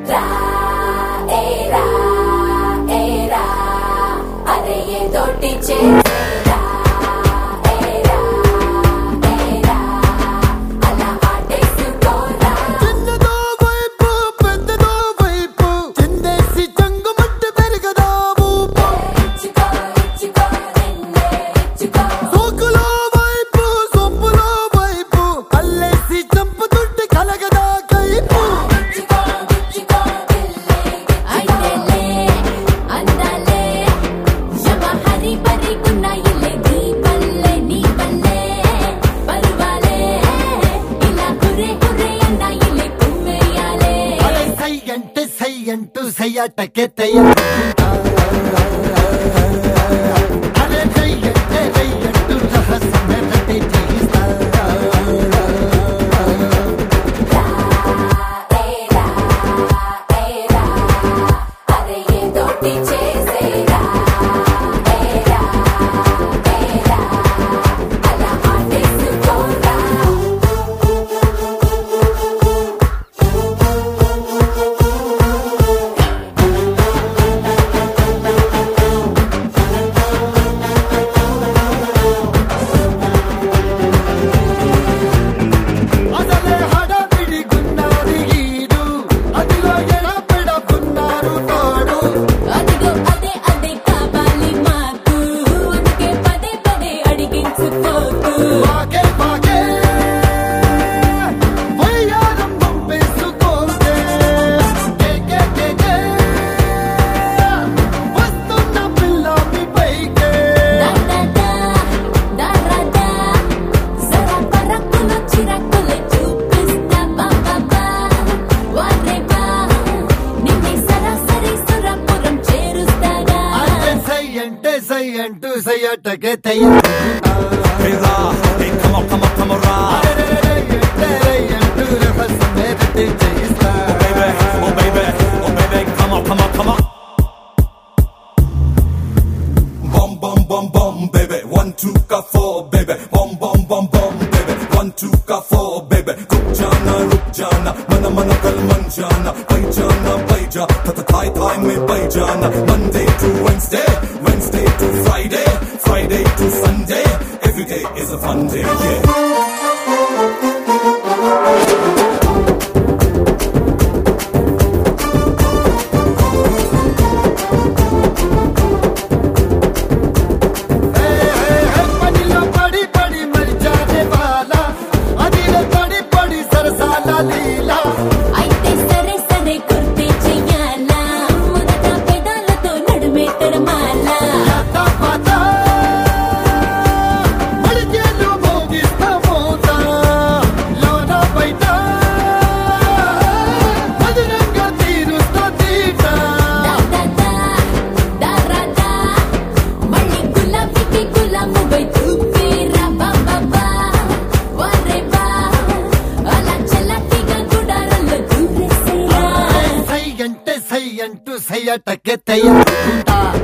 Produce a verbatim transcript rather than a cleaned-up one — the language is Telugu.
రా ఏ రా ఏ రా అరే ఏదోటి చేసేరా ఏ రా ఏ రా అలా ఆటేసుకోరా చిన్నదో వైపు పెద్దదో వైపు చిందేసి చంగు మట్టి పెరగదా ఊపు ఇచ్చుకో ఇచ్చుకో నిన్నే ఇచ్చుకో సోకులో వైపు సొప్పులో వైపు అల్లేసి చంపుతుంటే కలగదా కైపు ఇచ్చుకో ఇచ్చుకో దిల్లే అయితేలే అందాలే యమ హరి పరి కున్నాయిలే నీ పల్లె నీ పల్లె పరువాలే ఇలా కురే కురే అన్నాయిలే కుమ్మేయాలే అరే సై అంటే సై అంటూ సయ్యాటకే తయారుకుంటా అరే సై అంటే రై అంటూ రహస్యమే రట్టే చేయిస్తా ఏరా ఏరా అరే ఏదోటి చేసేరా ఏరా ఏరా అలా ఆటేసుకోరా అసలే హడావిడి గున్నాది ఈడు అదిలో ఎలా పెడకున్నారు తోడు అదిగో అదే అదే కావాలి మాకు అందుకే పదే పదే అడిగించుకోకు పాకే పాకే వయ్యారం పంపేసుకోకే కేకే కేకే వస్తున్న పిల్ల మీ పైకే దాదా దారాదా సరా పరకుల చిరకుల చూపిస్తా బాబా వారే బా నిన్నే సరాసరి సురపురం చేరుస్తాగా అదే సై అంటే సై అంటూ సయ్యాటకే తయారుకుంటా Hey ra, hey come on, come on, come on ra. అరే రై అంటే రై అంటూ రహస్యమే రట్టే చేయిస్తా Baby, oh baby, oh baby, come on, come on, come on. Bum bum bum bum, baby, one two ka four, baby, bum bum bum bum, baby, one two ka four, baby. Ruk jana, ruk jana, mana mana kal man jana, pai jana, pai ja, tata thai thai mein pai jana. Monday to Wednesday, Wednesday to Friday, Friday to Sunday, every day is a fun day, yeah. పనిలో పడి పడి మరిచానే బాల అదిలో పడి పడి సరసాల లీలా అయితే సరే సరే కుర్తే చెయ్యాలా మొదట పెదాలతో నడుమే తడమాలా పాత పాత మడిచేలు మోగిస్తా మోత లోన బయట మధురంగా తీరుస్తా తీట దాదా దారాదా మళ్ళీ గులాబీకి గులాముగై చూపిరా బాబా వారే బా అలా చల్లటిగా గుడారంలో దూరేసేరా సై అంటే సై అంటూ సయ్యాటకే తయారుకుంటా